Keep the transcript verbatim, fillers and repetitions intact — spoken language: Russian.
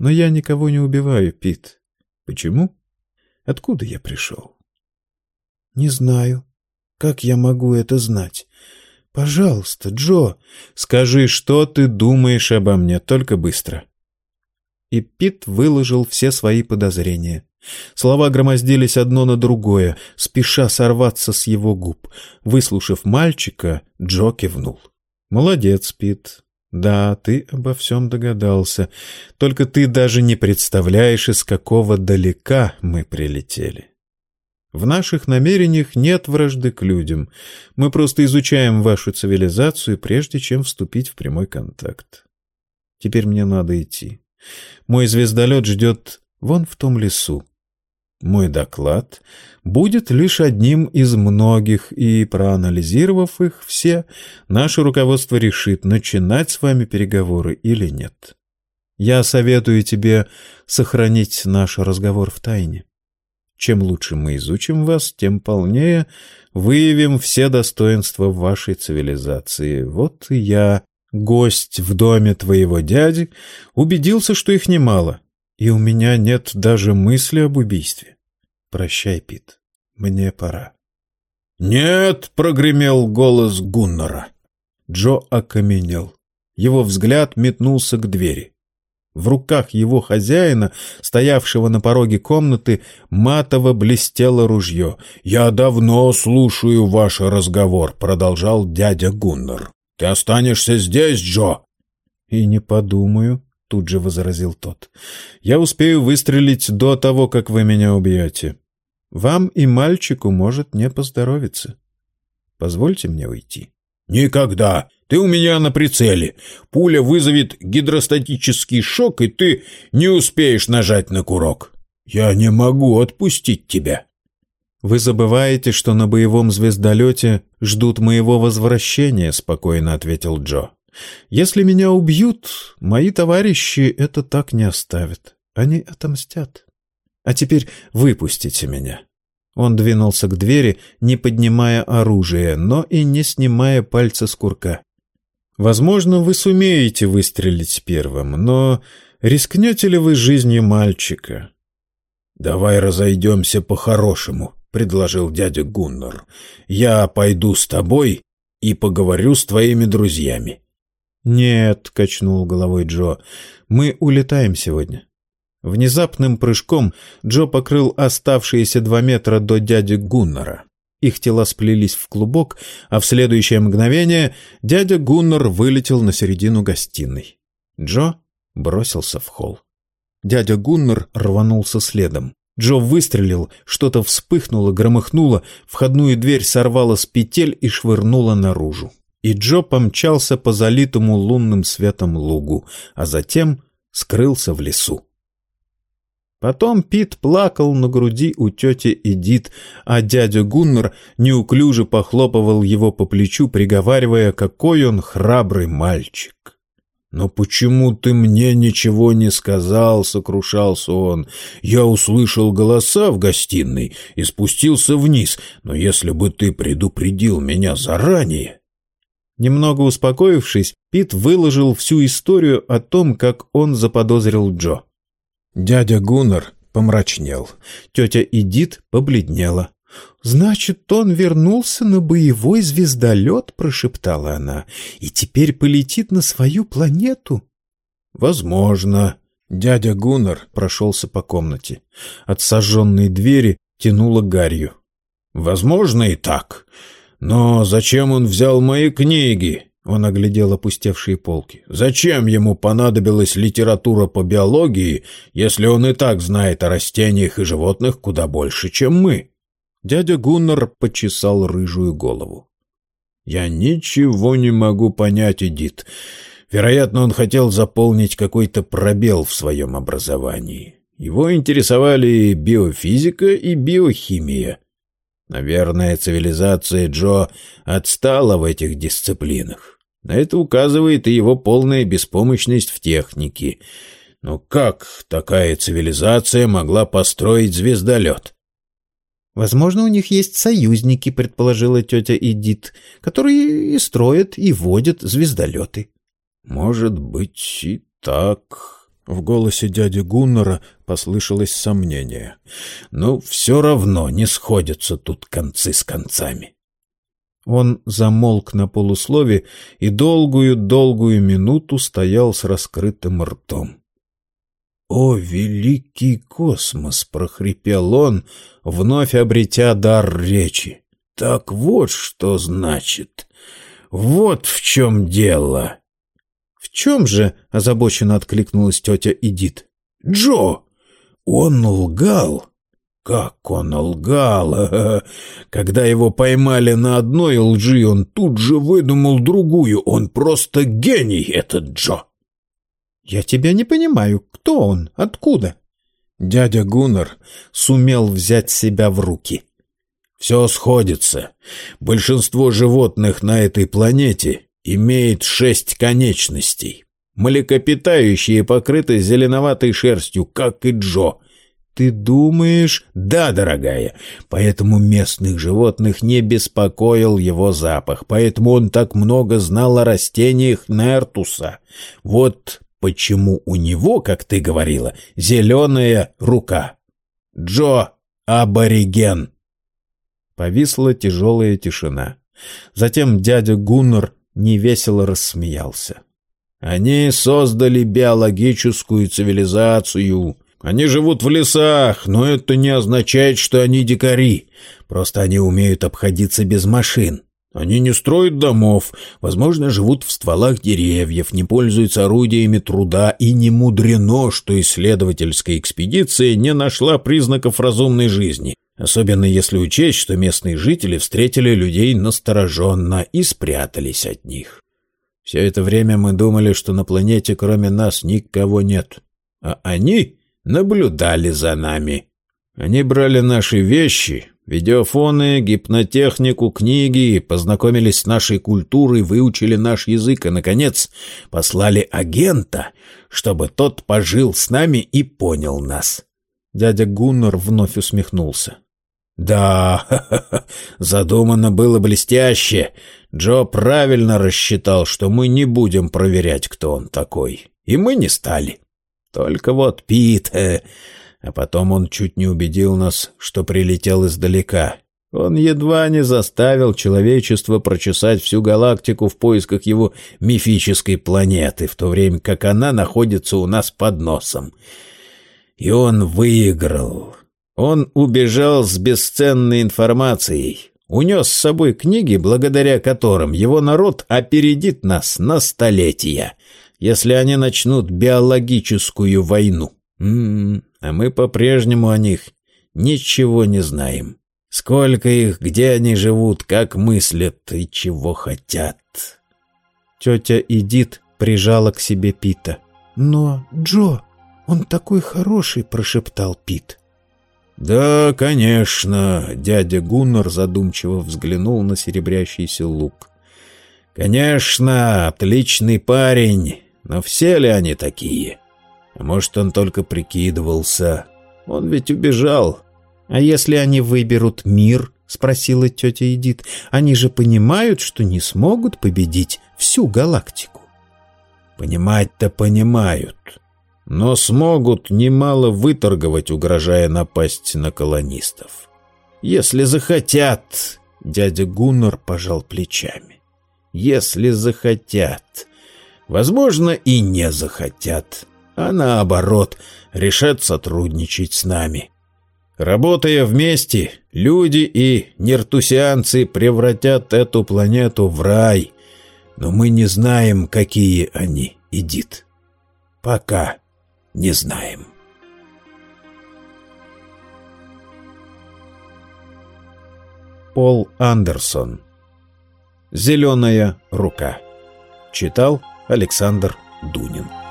Но я никого не убиваю, Пит. Почему? Откуда я пришел? Не знаю. Как я могу это знать? Пожалуйста, Джо. Скажи, что ты думаешь обо мне, только быстро. И Пит выложил все свои подозрения. Слова громоздились одно на другое, спеша сорваться с его губ. Выслушав мальчика, Джо кивнул. «Молодец, Пит. Да, ты обо всем догадался. Только ты даже не представляешь, из какого далека мы прилетели. В наших намерениях нет вражды к людям. Мы просто изучаем вашу цивилизацию, прежде чем вступить в прямой контакт. Теперь мне надо идти. Мой звездолет ждет вон в том лесу. Мой доклад будет лишь одним из многих, и, проанализировав их все, наше руководство решит, начинать с вами переговоры или нет. Я советую тебе сохранить наш разговор в тайне. Чем лучше мы изучим вас, тем полнее выявим все достоинства вашей цивилизации. Вот и я, гость в доме твоего дяди, убедился, что их немало, и у меня нет даже мысли об убийстве. Прощай, Пит, мне пора». «Нет!» — прогремел голос Гуннара. Джо окаменел. Его взгляд метнулся к двери. В руках его хозяина, стоявшего на пороге комнаты, матово блестело ружье. «Я давно слушаю ваш разговор», — продолжал дядя Гуннар. «Ты останешься здесь, Джо?» «И не подумаю», — тут же возразил тот. «Я успею выстрелить до того, как вы меня убьете. Вам и мальчику может не поздоровиться. Позвольте мне уйти». «Никогда! Ты у меня на прицеле. Пуля вызовет гидростатический шок, и ты не успеешь нажать на курок. Я не могу отпустить тебя». «Вы забываете, что на боевом звездолете ждут моего возвращения», — спокойно ответил Джо. «Если меня убьют, мои товарищи это так не оставят. Они отомстят. А теперь выпустите меня». Он двинулся к двери, не поднимая оружия, но и не снимая пальца с курка. «Возможно, вы сумеете выстрелить первым, но рискнете ли вы жизнью мальчика?» «Давай разойдемся по-хорошему», — предложил дядя Гуннар. «Я пойду с тобой и поговорю с твоими друзьями». «Нет», — качнул головой Джо, — «мы улетаем сегодня». Внезапным прыжком Джо покрыл оставшиеся два метра до дяди Гуннара. Их тела сплелись в клубок, а в следующее мгновение дядя Гуннар вылетел на середину гостиной. Джо бросился в холл. Дядя Гуннар рванулся следом. Джо выстрелил, что-то вспыхнуло, громыхнуло, входную дверь сорвало с петель и швырнуло наружу. И Джо помчался по залитому лунным светом лугу, а затем скрылся в лесу. Потом Пит плакал на груди у тети Эдит, а дядя Гуннар неуклюже похлопывал его по плечу, приговаривая, какой он храбрый мальчик. «Но почему ты мне ничего не сказал?» — сокрушался он. «Я услышал голоса в гостиной и спустился вниз, но если бы ты предупредил меня заранее...» Немного успокоившись, Пит выложил всю историю о том, как он заподозрил Джо. Дядя Гуннар помрачнел. Тетя Эдит побледнела. «Значит, он вернулся на боевой звездолет?» — прошептала она. «И теперь полетит на свою планету?» «Возможно». Дядя Гуннар прошелся по комнате. От сожженной двери тянуло гарью. «Возможно и так. Но зачем он взял мои книги?» Он оглядел опустевшие полки. «Зачем ему понадобилась литература по биологии, если он и так знает о растениях и животных куда больше, чем мы?» Дядя Гуннар почесал рыжую голову. «Я ничего не могу понять, Эдит. Вероятно, он хотел заполнить какой-то пробел в своем образовании. Его интересовали биофизика и биохимия. Наверное, цивилизация Джо отстала в этих дисциплинах. На это указывает и его полная беспомощность в технике. Но как такая цивилизация могла построить звездолет?» «Возможно, у них есть союзники», — предположила тетя Эдит, «которые и строят, и водят звездолеты». «Может быть и так», В голосе дяди Гуннара послышалось сомнение. «Ну, все равно не сходятся тут концы с концами». Он замолк на полуслове и долгую-долгую минуту стоял с раскрытым ртом. «О, великий космос!» — прохрипел он, вновь обретя дар речи. «Так вот что значит. Вот в чем дело». «В чем же?» — озабоченно откликнулась тетя Эдит. «Джо! Он лгал!» «Как он лгал! Когда его поймали на одной лжи, он тут же выдумал другую. Он просто гений, этот Джо!» «Я тебя не понимаю. Кто он? Откуда?» Дядя Гуннар сумел взять себя в руки. «Все сходится. Большинство животных на этой планете имеет шесть конечностей. Млекопитающие покрыты зеленоватой шерстью, как и Джо». «Ты думаешь...» «Да, дорогая, поэтому местных животных не беспокоил его запах, поэтому он так много знал о растениях Нертуса. Вот почему у него, как ты говорила, зеленая рука. Джо — абориген». Повисла тяжелая тишина. Затем дядя Гуннар невесело рассмеялся. «Они создали биологическую цивилизацию. Они живут в лесах, но это не означает, что они дикари. Просто они умеют обходиться без машин. Они не строят домов, возможно, живут в стволах деревьев, не пользуются орудиями труда, и не мудрено, что исследовательская экспедиция не нашла признаков разумной жизни. Особенно если учесть, что местные жители встретили людей настороженно и спрятались от них. Все это время мы думали, что на планете кроме нас никого нет. А они наблюдали за нами. Они брали наши вещи, видеофоны, гипнотехнику, книги, познакомились с нашей культурой, выучили наш язык и, наконец, послали агента, чтобы тот пожил с нами и понял нас». Дядя Гуннар вновь усмехнулся. «Да, задумано было блестяще. Джо правильно рассчитал, что мы не будем проверять, кто он такой. И мы не стали. Только вот Пит... Э, а потом он чуть не убедил нас, что прилетел издалека. Он едва не заставил человечество прочесать всю галактику в поисках его мифической планеты, в то время как она находится у нас под носом. И он выиграл. Он убежал с бесценной информацией, унес с собой книги, благодаря которым его народ опередит нас на столетия, если они начнут биологическую войну. М-м, а мы по-прежнему о них ничего не знаем. Сколько их, где они живут, как мыслят и чего хотят». Тетя Эдит прижала к себе Пита. «Но, Джо, он такой хороший», — прошептал Пит. «Да, конечно», — дядя Гуннар задумчиво взглянул на серебрящийся лук. «Конечно, отличный парень, но все ли они такие? А может, он только прикидывался? Он ведь убежал». «А если они выберут мир?» — спросила тетя Эдит. «Они же понимают, что не смогут победить всю галактику». «Понимать-то понимают, но смогут немало выторговать, угрожая напасть на колонистов. Если захотят...» — дядя Гуннар пожал плечами. «Если захотят. Возможно, и не захотят, а наоборот, решат сотрудничать с нами. Работая вместе, люди и нертусианцы превратят эту планету в рай, но мы не знаем, какие они, Эдит. Пока не знаем». Пол Андерсон. «Зеленая рука». Читал Александр Дунин.